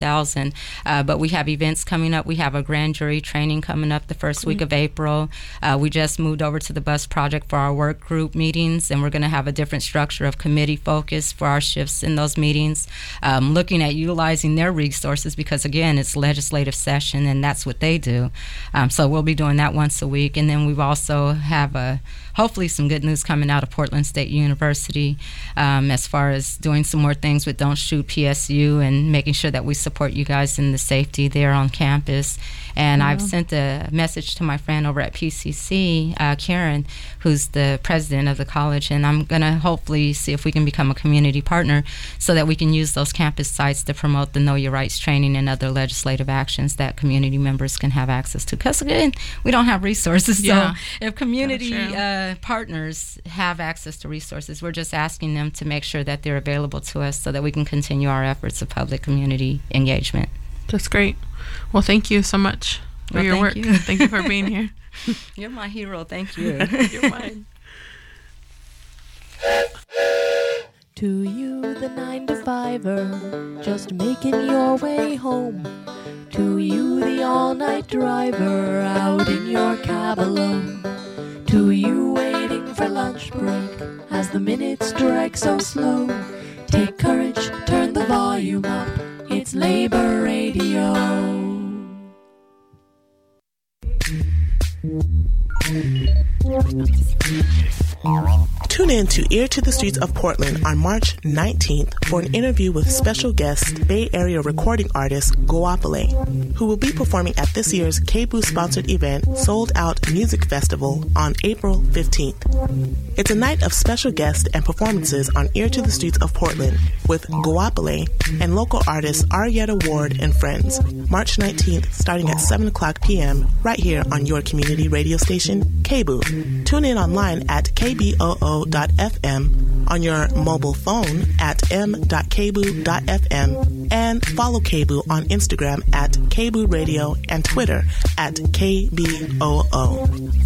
$1,000. But we have events coming up. We have a grand jury training coming up the first week of April. We just moved over to the bus project for our work group meetings, and we're going to have a different structure of committee focus for our shifts in those meetings, looking at utilizing their resources because, again, it's legislative session, and that's what they do. So we'll be doing that once a week. And then we've also have hopefully some good news coming out of Portland State University as far as doing some more things with Don't Shoot PSU and making sure that we support you guys in the safety there on campus. And I've sent a message to my friend over at PCC, Karen, who's the president of the college, and I'm going to hopefully see if we can become a community partner so that we can use those campus sites to promote the Know Your Rights training and other legislative actions that community members can have access to. Because, again, we don't have resources. So if community partners have access to resources, we're just asking them to make sure that they're available to us so that we can continue our efforts of public community engagement. That's great. Well, thank you so much for your work. Thank you for being here. You're my hero. Thank you. You're mine. To you, the 9-to-5er, just making your way home. To you, the all-night driver, out in your cab alone. To you, waiting for lunch break, as the minutes drag so slow. Take courage, turn the volume up, it's Labor Radio. Tune in to Ear to the Streets of Portland on March 19th for an interview with special guest Bay Area recording artist Goapele, who will be performing at this year's KBOO-sponsored event Sold Out Music Festival on April 15th. It's a night of special guests and performances on Ear to the Streets of Portland with Goapele and local artist Arietta Ward and friends. March 19th, starting at 7 o'clock p.m. right here on your community radio station, KBOO. Tune in online at KBOO.FM, on your mobile phone at m.kboo.fm, and follow KBOO on Instagram at KBOO Radio and Twitter at KBOO.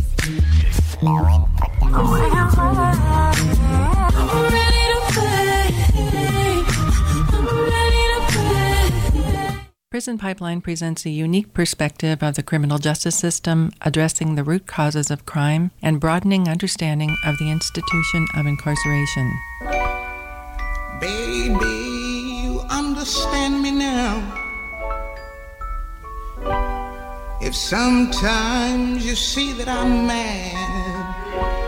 Prison Pipeline presents a unique perspective of the criminal justice system, addressing the root causes of crime and broadening understanding of the institution of incarceration. Baby, you understand me now. If sometimes you see that I'm mad,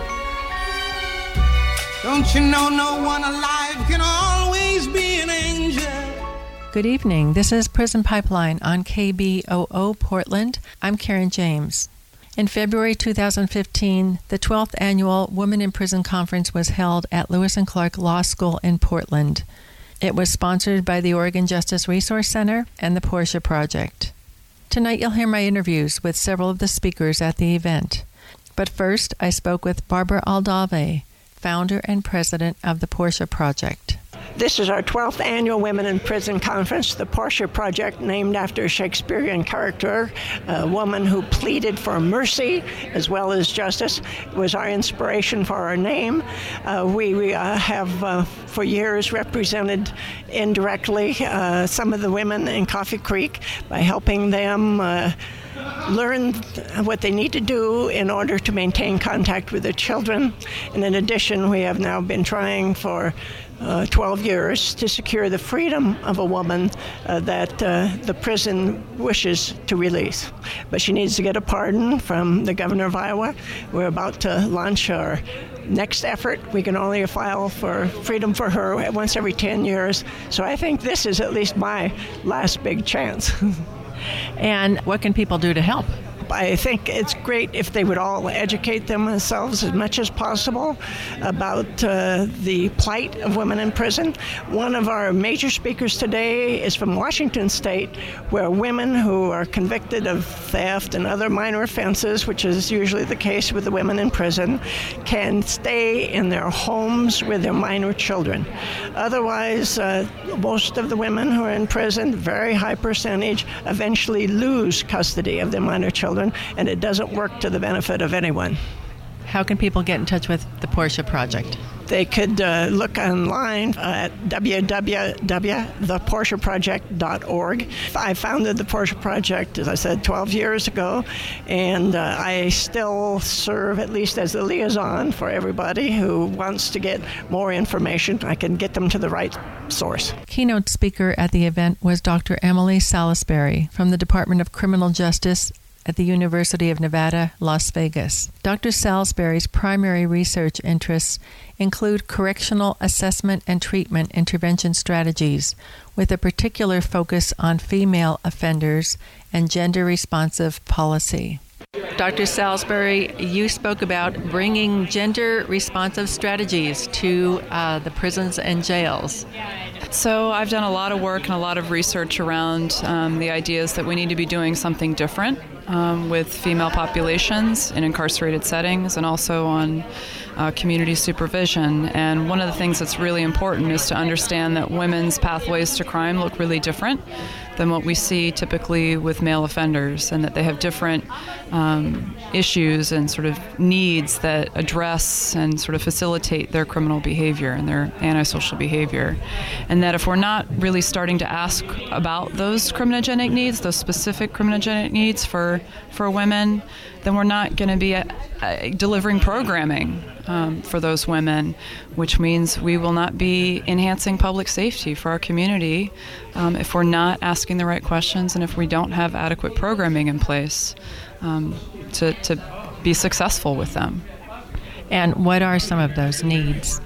don't you know no one alive can always be an angel? Good evening. This is Prison Pipeline on KBOO Portland. I'm Karen James. In February 2015, the 12th annual Women in Prison Conference was held at Lewis and Clark Law School in Portland. It was sponsored by the Oregon Justice Resource Center and the Portia Project. Tonight you'll hear my interviews with several of the speakers at the event. But first, I spoke with Barbara Aldave, founder and president of the Portia Project. This is our 12th annual Women in Prison Conference, the Portia Project, named after a Shakespearean character, a woman who pleaded for mercy as well as justice. It was our inspiration for our name. We have for years represented indirectly some of the women in Coffee Creek by helping them learn what they need to do in order to maintain contact with their children. And in addition, we have now been trying for 12 years to secure the freedom of a woman that the prison wishes to release. But she needs to get a pardon from the governor of Iowa. We're about to launch our next effort. We can only file for freedom for her once every 10 years. So I think this is at least my last big chance. And what can people do to help? I think it's great if they would all educate themselves as much as possible about the plight of women in prison. One of our major speakers today is from Washington State, where women who are convicted of theft and other minor offenses, which is usually the case with the women in prison, can stay in their homes with their minor children. Otherwise, most of the women who are in prison, very high percentage, eventually lose custody of their minor children, and it doesn't work to the benefit of anyone. How can people get in touch with the Portia Project? They could look online at www.theportiaproject.org. I founded the Portia Project, as I said, 12 years ago, and I still serve at least as the liaison for everybody who wants to get more information. I can get them to the right source. Keynote speaker at the event was Dr. Emily Salisbury from the Department of Criminal Justice at the University of Nevada, Las Vegas. Dr. Salisbury's primary research interests include correctional assessment and treatment intervention strategies, with a particular focus on female offenders and gender-responsive policy. Dr. Salisbury, you spoke about bringing gender-responsive strategies to the prisons and jails. So I've done a lot of work and a lot of research around the ideas that we need to be doing something different with female populations in incarcerated settings and also on community supervision. And one of the things that's really important is to understand that women's pathways to crime look really different than what we see typically with male offenders, and that they have different issues and sort of needs that address and sort of facilitate their criminal behavior and their antisocial behavior. And that if we're not really starting to ask about those criminogenic needs, those specific criminogenic needs for women, then we're not going to be delivering programming for those women, which means we will not be enhancing public safety for our community if we're not asking the right questions and if we don't have adequate programming in place to be successful with them. And what are some of those needs?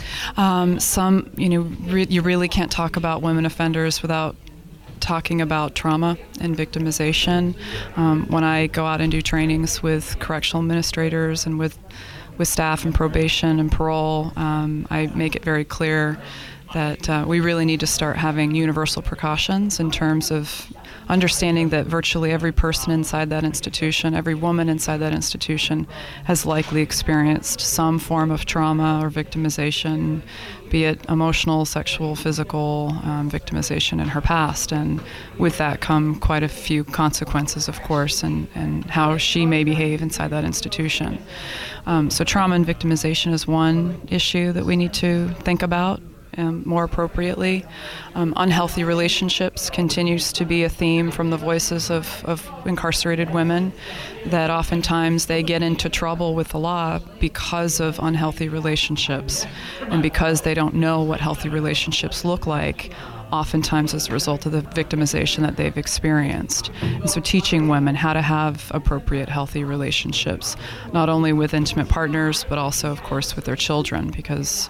You really can't talk about women offenders without talking about trauma and victimization. When I go out and do trainings with correctional administrators and with staff and probation and parole, I make it very clear that we really need to start having universal precautions in terms of understanding that virtually every person inside that institution, every woman inside that institution, has likely experienced some form of trauma or victimization, be it emotional, sexual, physical victimization in her past. And with that come quite a few consequences, of course, and how she may behave inside that institution. So trauma and victimization is one issue that we need to think about more appropriately. Unhealthy relationships continues to be a theme from the voices of incarcerated women, that oftentimes they get into trouble with the law because of unhealthy relationships and because they don't know what healthy relationships look like, oftentimes as a result of the victimization that they've experienced. And so teaching women how to have appropriate, healthy relationships, not only with intimate partners, but also, of course, with their children, because,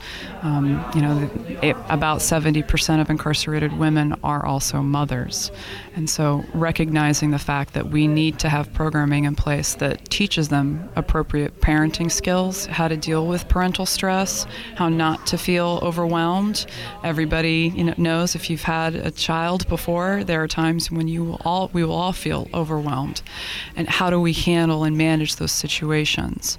about 70% of incarcerated women are also mothers. And so recognizing the fact that we need to have programming in place that teaches them appropriate parenting skills, how to deal with parental stress, how not to feel overwhelmed. Everybody knows if you've had a child before, there are times when we will all feel overwhelmed. And how do we handle and manage those situations?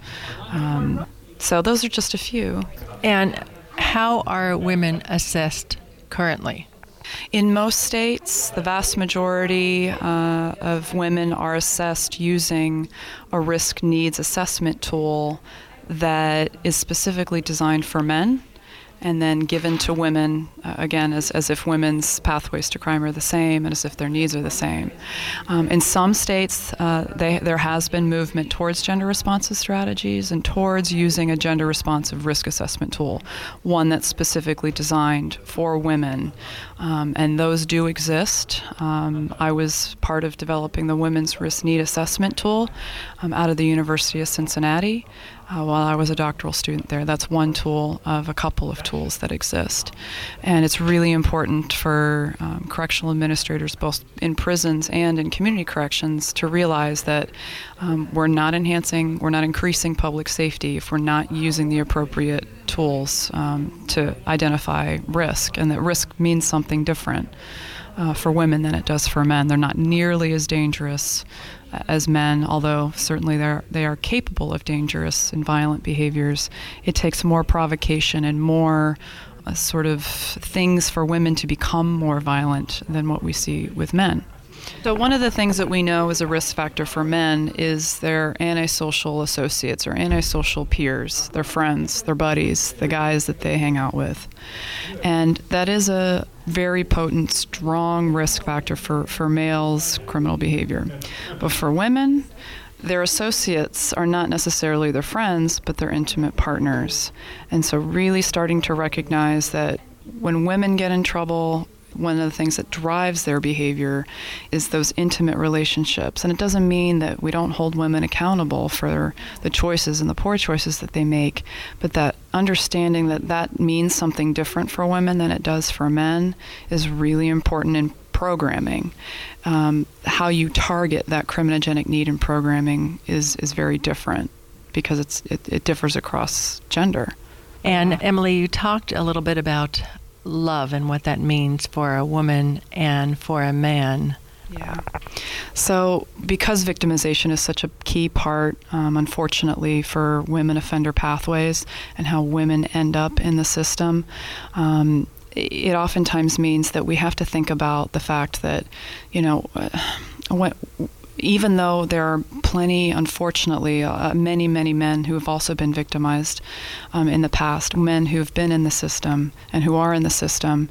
So those are just a few. And how are women assessed currently? In most states, the vast majority of women are assessed using a risk needs assessment tool that is specifically designed for men and then given to women, again, as if women's pathways to crime are the same and as if their needs are the same. In some states, there has been movement towards gender-responsive strategies and towards using a gender-responsive risk assessment tool, one that's specifically designed for women. And those do exist. I was part of developing the Women's Risk Need Assessment tool out of the University of Cincinnati. While I was a doctoral student there. That's one tool of a couple of tools that exist. And it's really important for correctional administrators, both in prisons and in community corrections, to realize that we're not increasing public safety if we're not using the appropriate tools to identify risk, and that risk means something different for women than it does for men. They're not nearly as dangerous as men, although certainly they are capable of dangerous and violent behaviors. It takes more provocation and more sort of things for women to become more violent than what we see with men. So one of the things that we know is a risk factor for men is their antisocial associates or antisocial peers, their friends, their buddies, the guys that they hang out with. And that is a very potent, strong risk factor for males' criminal behavior. But for women, their associates are not necessarily their friends, but their intimate partners. And so really starting to recognize that when women get in trouble, one of the things that drives their behavior is those intimate relationships. And it doesn't mean that we don't hold women accountable for the choices and the poor choices that they make, but that understanding that that means something different for women than it does for men is really important in programming. How you target that criminogenic need in programming is very different because it differs across gender. And Emily, you talked a little bit about love and what that means for a woman and for a man. Yeah. So because victimization is such a key part, unfortunately, for women offender pathways and how women end up in the system, it oftentimes means that we have to think about the fact that, even though there are plenty, unfortunately, many men who have also been victimized in the past, men who have been in the system and who are in the system,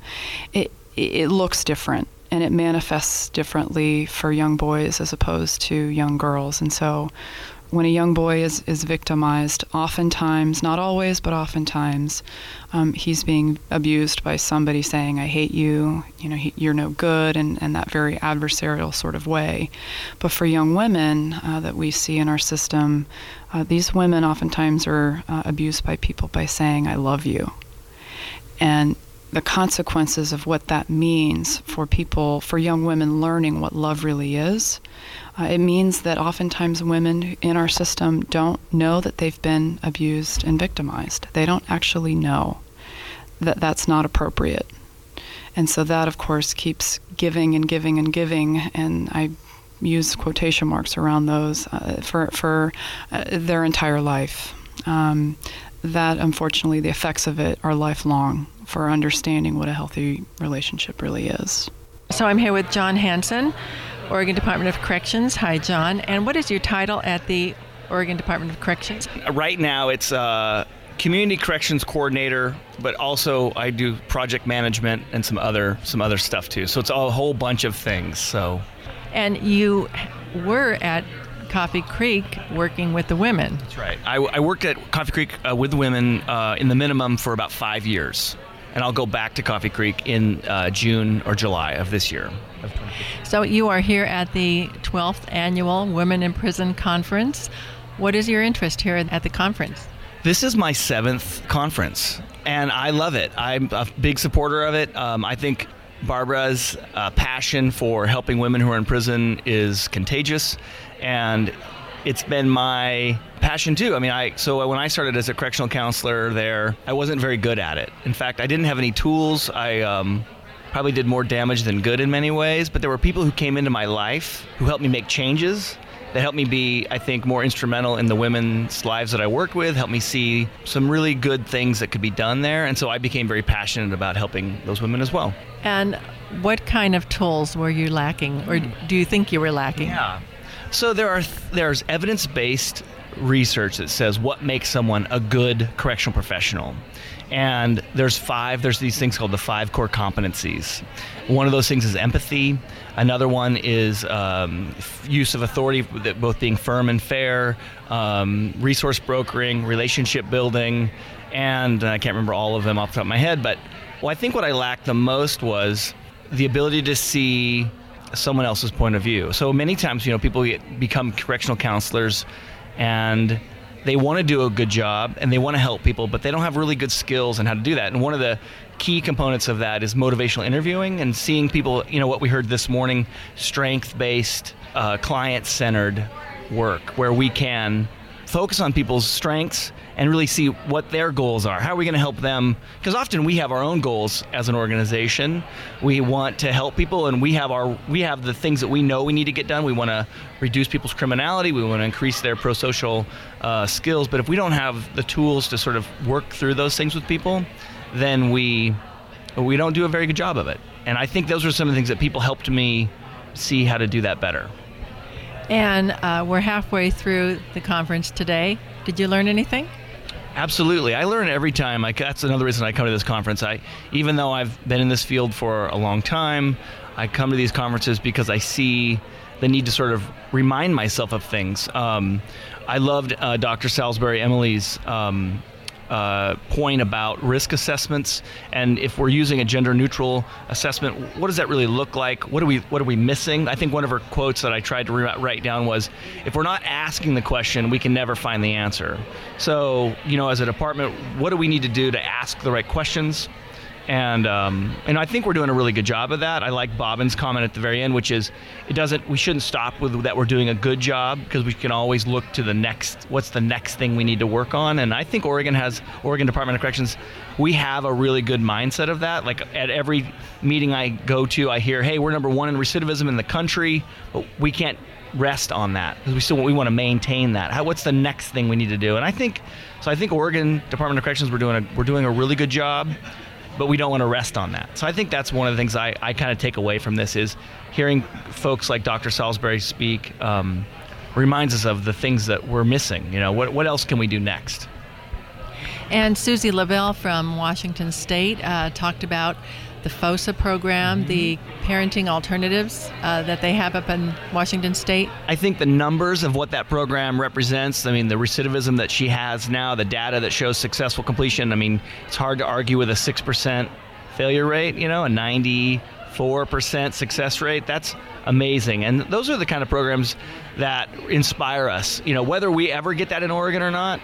it looks different and it manifests differently for young boys as opposed to young girls. And so when a young boy is victimized, oftentimes, not always, but oftentimes, he's being abused by somebody saying, I hate you, you're no good, and that very adversarial sort of way. But for young women that we see in our system, these women oftentimes are abused by people by saying, I love you. And the consequences of what that means for young women learning what love really is, it means that oftentimes women in our system don't know that they've been abused and victimized. They don't actually know that that's not appropriate. And so that, of course, keeps giving and giving and giving, and I use quotation marks around those for their entire life. That, unfortunately, the effects of it are lifelong for understanding what a healthy relationship really is. So I'm here with John Hanson, Oregon Department of Corrections. Hi, John. And what is your title at the Oregon Department of Corrections? Right now, it's Community Corrections Coordinator, but also I do project management and some other stuff too. So it's a whole bunch of things. So. And you were at Coffee Creek working with the women. That's right. I worked at Coffee Creek with the women in the minimum for about 5 years. And I'll go back to Coffee Creek in June or July of this year. So you are here at the 12th Annual Women in Prison Conference. What is your interest here at the conference? This is my 7th conference, and I love it. I'm a big supporter of it. I think Barbara's passion for helping women who are in prison is contagious, and it's been my passion too. I mean, so when I started as a correctional counselor there, I wasn't very good at it. In fact, I didn't have any tools. I probably did more damage than good in many ways, but there were people who came into my life who helped me make changes, that helped me be, I think, more instrumental in the women's lives that I worked with, helped me see some really good things that could be done there, and so I became very passionate about helping those women as well. And what kind of tools were you lacking, or do you think you were lacking? Yeah. So there's evidence-based research that says what makes someone a good correctional professional. And there's these things called the 5 core competencies. One of those things is empathy. Another one is use of authority, both being firm and fair, resource brokering, relationship building, and I can't remember all of them off the top of my head, but I think what I lacked the most was the ability to see someone else's point of view. So many times, people become correctional counselors and they want to do a good job and they want to help people, but they don't have really good skills on how to do that. And one of the key components of that is motivational interviewing and seeing people, what we heard this morning, strength-based, client-centered work where we can focus on people's strengths and really see what their goals are. How are we going to help them? Because often we have our own goals as an organization. We want to help people, and we have the things that we know we need to get done. We want to reduce people's criminality. We want to increase their pro-social skills. But if we don't have the tools to sort of work through those things with people, then we don't do a very good job of it. And I think those are some of the things that people helped me see how to do that better. And we're halfway through the conference today. Did you learn anything? Absolutely. I learn every time. That's another reason I come to this conference. Even though I've been in this field for a long time, I come to these conferences because I see the need to sort of remind myself of things. I loved Dr. Salisbury Emily's point about risk assessments, and if we're using a gender-neutral assessment, what does that really look like? What are we missing? I think one of her quotes that I tried to write down was, if we're not asking the question, we can never find the answer. So, as a department, what do we need to do to ask the right questions? And I think we're doing a really good job of that. I like Bobbin's comment at the very end, which is we shouldn't stop with that we're doing a good job, because we can always look to what's the next thing we need to work on. And I think Oregon Department of Corrections, we have a really good mindset of that. Like at every meeting I go to, I hear, hey, we're number 1 in recidivism in the country, but we can't rest on that, because we want to maintain that. What's the next thing we need to do? And I think Oregon Department of Corrections, we're doing a really good job, but we don't want to rest on that. So I think that's one of the things I kind of take away from this, is hearing folks like Dr. Salisbury speak reminds us of the things that we're missing. What else can we do next? And Susie Lavelle from Washington State talked about the FOSA program, the parenting alternatives that they have up in Washington State. I think the numbers of what that program represents, the recidivism that she has now, the data that shows successful completion, it's hard to argue with a 6% failure rate, a 94% success rate. That's amazing. And those are the kind of programs that inspire us. Whether we ever get that in Oregon or not,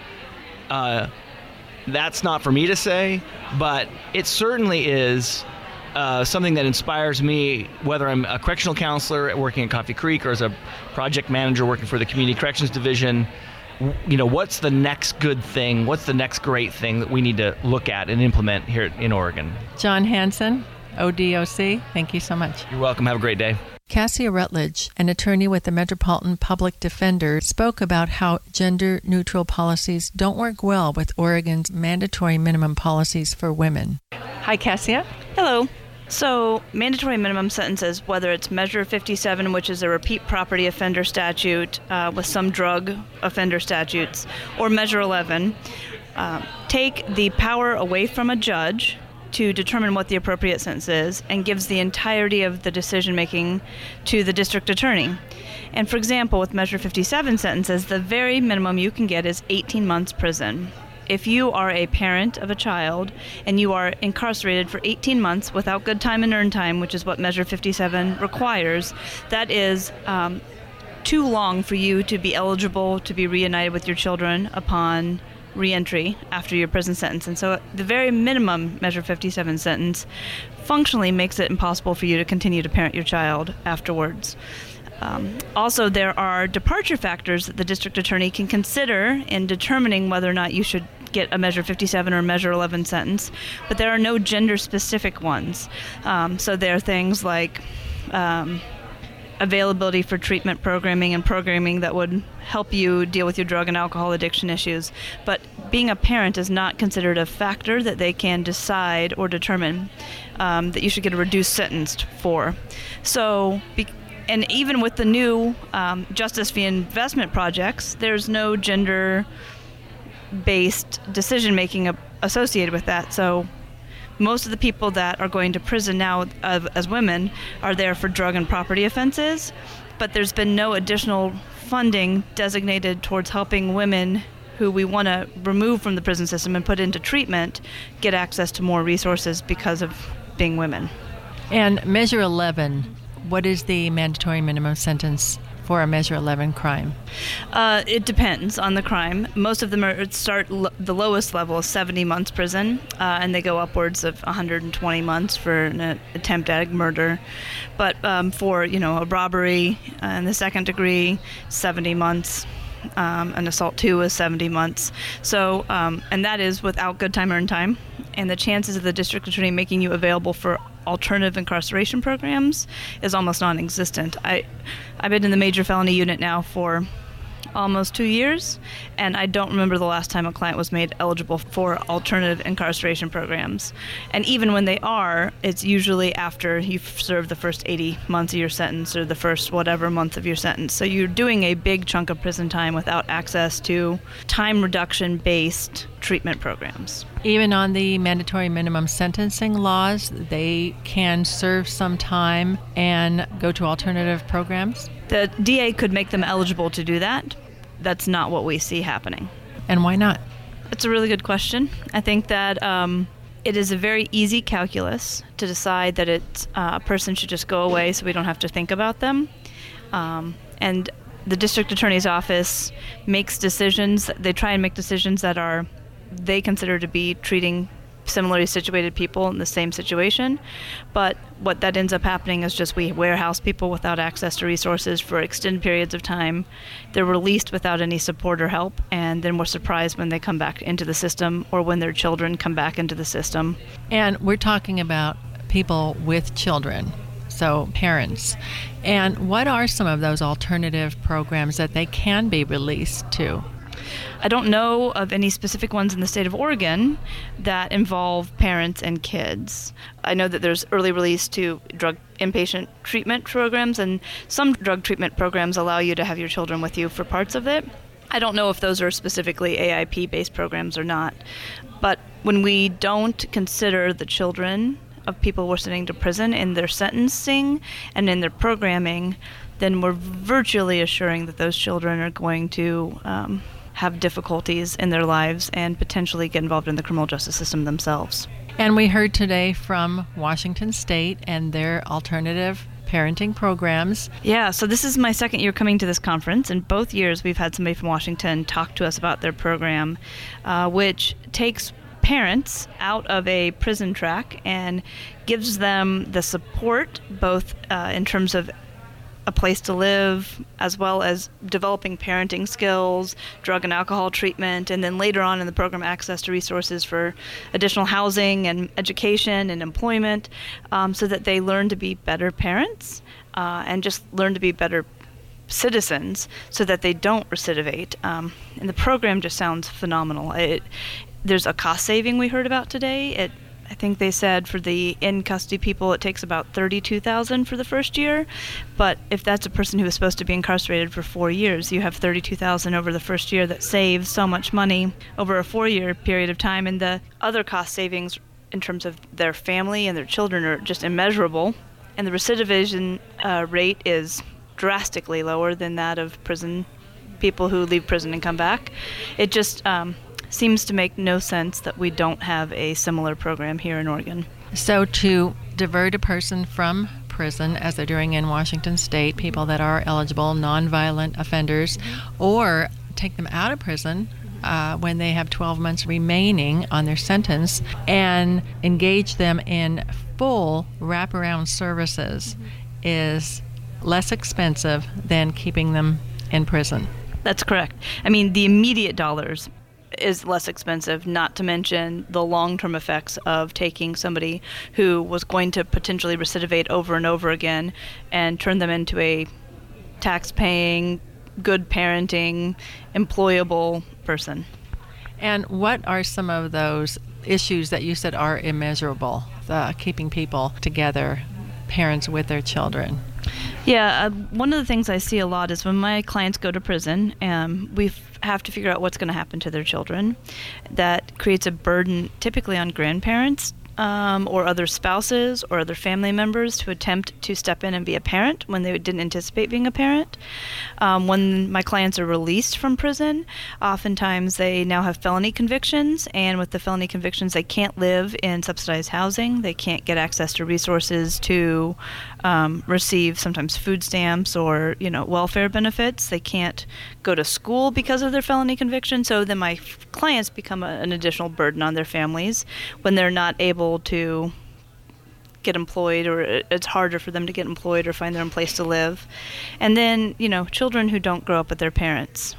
that's not for me to say, but it certainly is something that inspires me, whether I'm a correctional counselor working at Coffee Creek or as a project manager working for the Community Corrections Division. What's the next good thing? What's the next great thing that we need to look at and implement here in Oregon? John Hansen, ODOC, thank you so much. You're welcome. Have a great day. Cassia Rutledge, an attorney with the Metropolitan Public Defender, spoke about how gender-neutral policies don't work well with Oregon's mandatory minimum policies for women. Hi, Cassia. Hello. So, mandatory minimum sentences, whether it's Measure 57, which is a repeat property offender statute with some drug offender statutes, or Measure 11, take the power away from a judge to determine what the appropriate sentence is, and gives the entirety of the decision-making to the district attorney. And for example, with Measure 57 sentences, the very minimum you can get is 18 months prison. If you are a parent of a child and you are incarcerated for 18 months without good time and earned time, which is what Measure 57 requires, that is too long for you to be eligible to be reunited with your children upon reentry after your prison sentence. And so the very minimum Measure 57 sentence functionally makes it impossible for you to continue to parent your child afterwards. Also, there are departure factors that the district attorney can consider in determining whether or not you should get a Measure 57 or Measure 11 sentence, but there are no gender-specific ones. So there are things like availability for treatment programming and programming that would help you deal with your drug and alcohol addiction issues. But being a parent is not considered a factor that they can decide or determine that you should get a reduced sentence for. So, and even with the new Justice via Investment projects, there's no gender-based decision-making associated with that. So most of the people that are going to prison now as women are there for drug and property offenses, but there's been no additional funding designated towards helping women who we want to remove from the prison system and put into treatment get access to more resources because of being women. And Measure 11, what is the mandatory minimum sentence for a Measure 11 crime? It depends on the crime. Most of them the lowest level is 70 months prison, and they go upwards of 120 months for an attempt at murder. But for a robbery in the second degree, 70 months. An assault 2 is 70 months. So, and that is without good time earned time. And the chances of the district attorney making you available for alternative incarceration programs is almost non-existent. I've been in the major felony unit now for almost 2 years, and I don't remember the last time a client was made eligible for alternative incarceration programs. And even when they are, it's usually after you've served the first 80 months of your sentence or the first whatever month of your sentence. So you're doing a big chunk of prison time without access to time reduction-based treatment programs. Even on the mandatory minimum sentencing laws, they can serve some time and go to alternative programs? The DA could make them eligible to do that. That's not what we see happening. And why not? It's a really good question. I think that it is a very easy calculus to decide that a person should just go away so we don't have to think about them. And the district attorney's office makes decisions. They try and make decisions that they consider to be treating similarly situated people in the same situation. But what that ends up happening is just we warehouse people without access to resources for extended periods of time. They're released without any support or help, and then we're surprised when they come back into the system or when their children come back into the system. And we're talking about people with children, so parents. And what are some of those alternative programs that they can be released to? I don't know of any specific ones in the state of Oregon that involve parents and kids. I know that there's early release to drug inpatient treatment programs, and some drug treatment programs allow you to have your children with you for parts of it. I don't know if those are specifically AIP-based programs or not. But when we don't consider the children of people we're sending to prison in their sentencing and in their programming, then we're virtually assuring that those children are going to have difficulties in their lives and potentially get involved in the criminal justice system themselves. And we heard today from Washington State and their alternative parenting programs. Yeah, so this is my second year coming to this conference, and both years we've had somebody from Washington talk to us about their program, which takes parents out of a prison track and gives them the support, both in terms of a place to live, as well as developing parenting skills, drug and alcohol treatment, and then later on in the program, access to resources for additional housing and education and employment, so that they learn to be better parents and just learn to be better citizens so that they don't recidivate. And the program just sounds phenomenal. There's a cost saving we heard about today. I think they said for the in-custody people, it takes about $32,000 for the first year. But if that's a person who is supposed to be incarcerated for 4 years, you have $32,000 over the first year that saves so much money over a 4-year period of time. And the other cost savings in terms of their family and their children are just immeasurable. And the recidivism rate is drastically lower than that of prison people who leave prison and come back. It just seems to make no sense that we don't have a similar program here in Oregon. So to divert a person from prison, as they're doing in Washington State, people that are eligible, nonviolent offenders, or take them out of prison when they have 12 months remaining on their sentence and engage them in full wraparound services is less expensive than keeping them in prison. That's correct. I mean, the immediate dollars is less expensive, not to mention the long-term effects of taking somebody who was going to potentially recidivate over and over again and turn them into a tax-paying, good parenting, employable person. And what are some of those issues that you said are immeasurable, keeping people together, parents with their children? Yeah, one of the things I see a lot is when my clients go to prison, we have to figure out what's going to happen to their children. That creates a burden typically on grandparents or other spouses or other family members to attempt to step in and be a parent when they didn't anticipate being a parent. When my clients are released from prison, oftentimes they now have felony convictions, and with the felony convictions they can't live in subsidized housing, they can't get access to resources to receive sometimes food stamps or welfare benefits, they can't go to school because of their felony conviction, so then my clients become an additional burden on their families when they're not able to get employed, or it's harder for them to get employed or find their own place to live. And then, children who don't grow up with their parents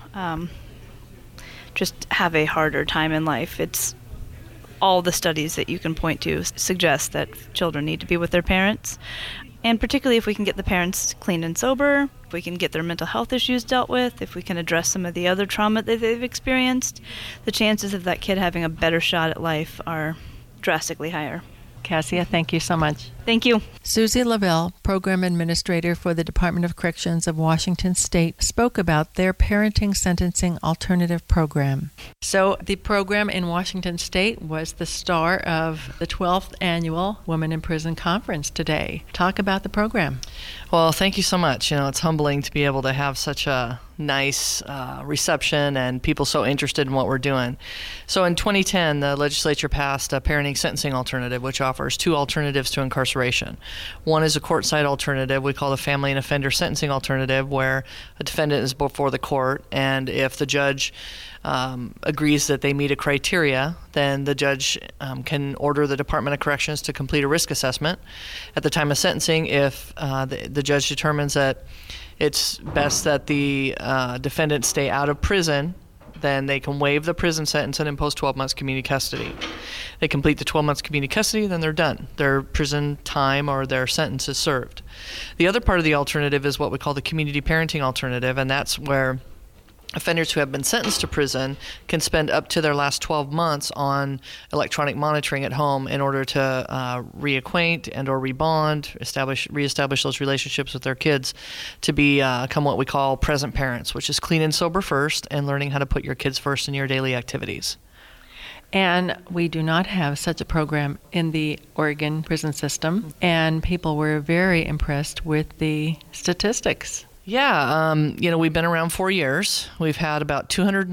just have a harder time in life. It's all the studies that you can point to suggest that children need to be with their parents. And particularly if we can get the parents clean and sober, if we can get their mental health issues dealt with, if we can address some of the other trauma that they've experienced, the chances of that kid having a better shot at life are drastically higher. Cassia, thank you so much. Thank you. Susie Lavelle, Program Administrator for the Department of Corrections of Washington State, spoke about their Parenting Sentencing Alternative Program. So the program in Washington State was the star of the 12th Annual Women in Prison Conference today. Talk about the program. Well, thank you so much. It's humbling to be able to have such a nice reception and people so interested in what we're doing. So in 2010, the legislature passed a parenting sentencing alternative, which offers two alternatives to incarceration. One is a court-side alternative we call the family and offender sentencing alternative, where a defendant is before the court, and if the judge agrees that they meet a criteria, then the judge can order the Department of Corrections to complete a risk assessment. At the time of sentencing, if the judge determines that it's best that the defendant stay out of prison, then they can waive the prison sentence and impose 12 months community custody. They complete the 12 months community custody, then they're done. Their prison time or their sentence is served. The other part of the alternative is what we call the community parenting alternative, and that's where offenders who have been sentenced to prison can spend up to their last 12 months on electronic monitoring at home in order to reacquaint and or rebond, reestablish those relationships with their kids to become what we call present parents, which is clean and sober first and learning how to put your kids first in your daily activities. And we do not have such a program in the Oregon prison system, and people were very impressed with the statistics. Yeah, we've been around 4 years. We've had about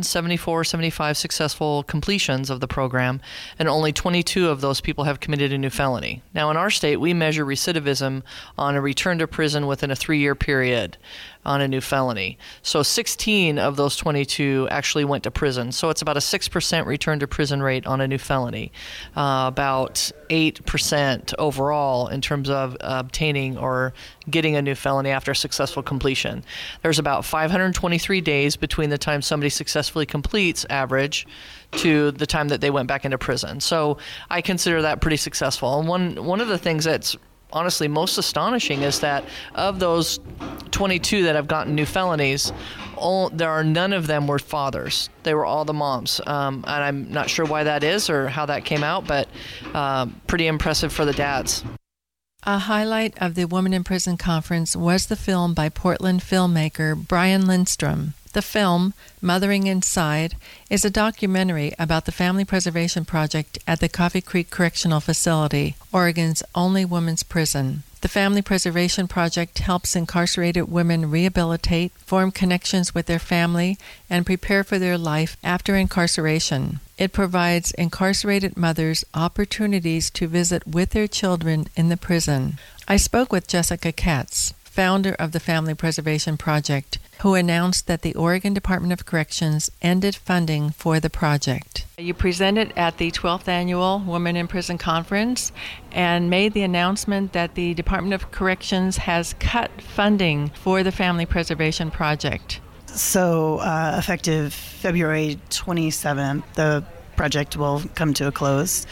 75 successful completions of the program, and only 22 of those people have committed a new felony. Now, in our state, we measure recidivism on a return to prison within a 3-year period on a new felony. So 16 of those 22 actually went to prison. So it's about a 6% return to prison rate on a new felony, about 8% overall in terms of obtaining or getting a new felony after a successful completion. There's about 523 days between the time somebody successfully completes average to the time that they went back into prison. So I consider that pretty successful. And one of the things that's honestly most astonishing is that of those 22 that have gotten new felonies, none of them were fathers. They were all the moms. And I'm not sure why that is or how that came out, but pretty impressive for the dads. A highlight of the Women in Prison Conference was the film by Portland filmmaker Brian Lindstrom. The film, Mothering Inside, is a documentary about the Family Preservation Project at the Coffee Creek Correctional Facility, Oregon's only women's prison. The Family Preservation Project helps incarcerated women rehabilitate, form connections with their family, and prepare for their life after incarceration. It provides incarcerated mothers opportunities to visit with their children in the prison. I spoke with Jessica Katz, founder of the Family Preservation Project, who announced that the Oregon Department of Corrections ended funding for the project. You presented at the 12th Annual Women in Prison Conference and made the announcement that the Department of Corrections has cut funding for the Family Preservation Project. So effective February 27th, the project will come to a close.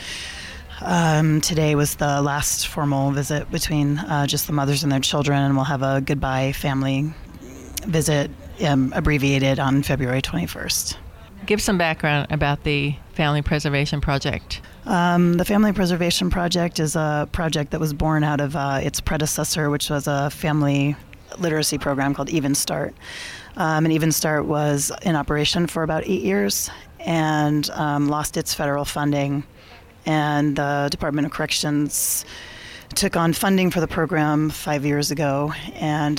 Today was the last formal visit between just the mothers and their children, and we'll have a goodbye family visit abbreviated on February 21st. Give some background about the Family Preservation Project. The Family Preservation Project is a project that was born out of its predecessor, which was a family literacy program called Even Start. And Even Start was in operation for about 8 years and lost its federal funding. And the Department of Corrections took on funding for the program 5 years ago, and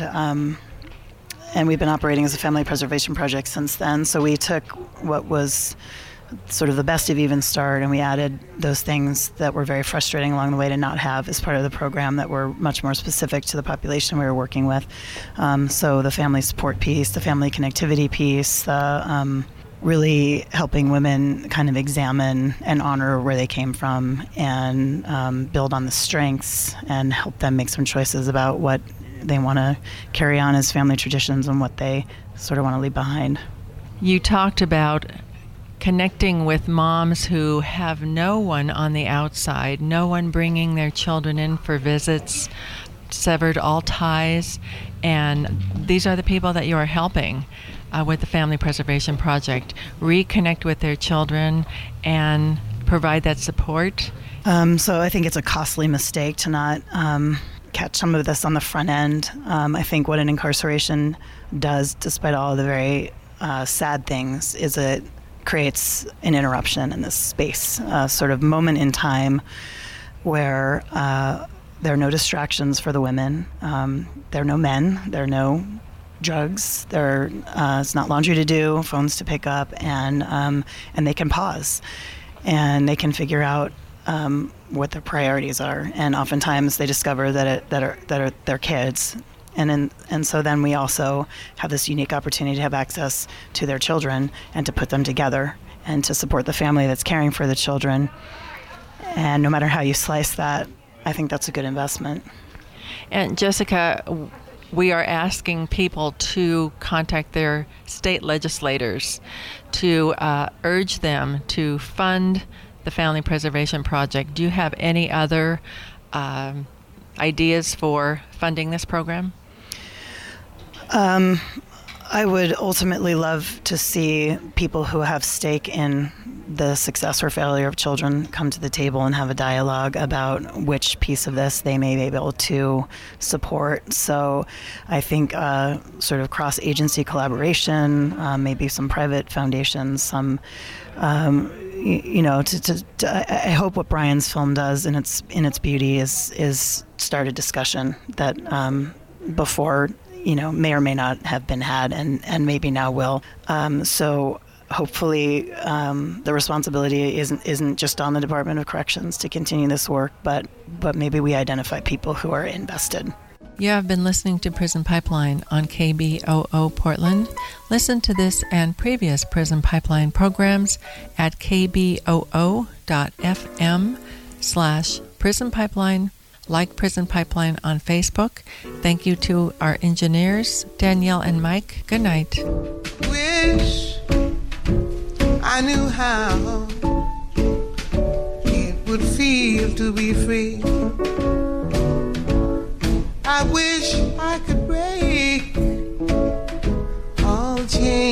we've been operating as a family preservation project since then. So we took what was sort of the best of Even Start, and we added those things that were very frustrating along the way to not have as part of the program that were much more specific to the population we were working with. So the family support piece, the family connectivity piece, the really helping women kind of examine and honor where they came from and build on the strengths and help them make some choices about what they want to carry on as family traditions and what they sort of want to leave behind. You talked about connecting with moms who have no one on the outside, no one bringing their children in for visits. severed all ties, and these are the people that you are helping with the Family Preservation Project reconnect with their children and provide that support. So I think it's a costly mistake to not catch some of this on the front end. I think what an incarceration does, despite all of the very sad things, is it creates an interruption in this space, sort of moment in time where there are no distractions for the women. There are no men. There are no drugs. It's not laundry to do, phones to pick up, and they can pause, and they can figure out what their priorities are. And oftentimes they discover that are their kids. And so then we also have this unique opportunity to have access to their children and to put them together and to support the family that's caring for the children. And no matter how you slice that, I think that's a good investment. And Jessica, we are asking people to contact their state legislators to urge them to fund the Family Preservation Project. Do you have any other ideas for funding this program? I would ultimately love to see people who have stake in the success or failure of children come to the table and have a dialogue about which piece of this they may be able to support. So I think sort of cross-agency collaboration, maybe some private foundations, some I hope what Brian's film does in its beauty is start a discussion that before may or may not have been had, and maybe now will. So hopefully the responsibility isn't just on the Department of Corrections to continue this work, but maybe we identify people who are invested. You have been listening to Prison Pipeline on KBOO Portland. Listen to this and previous Prison Pipeline programs at kboo.fm/Prison Pipeline. Like Prison Pipeline on Facebook. Thank you to our engineers, Danielle and Mike. Good night. Wish I knew how it would feel to be free. I wish I could break all chains.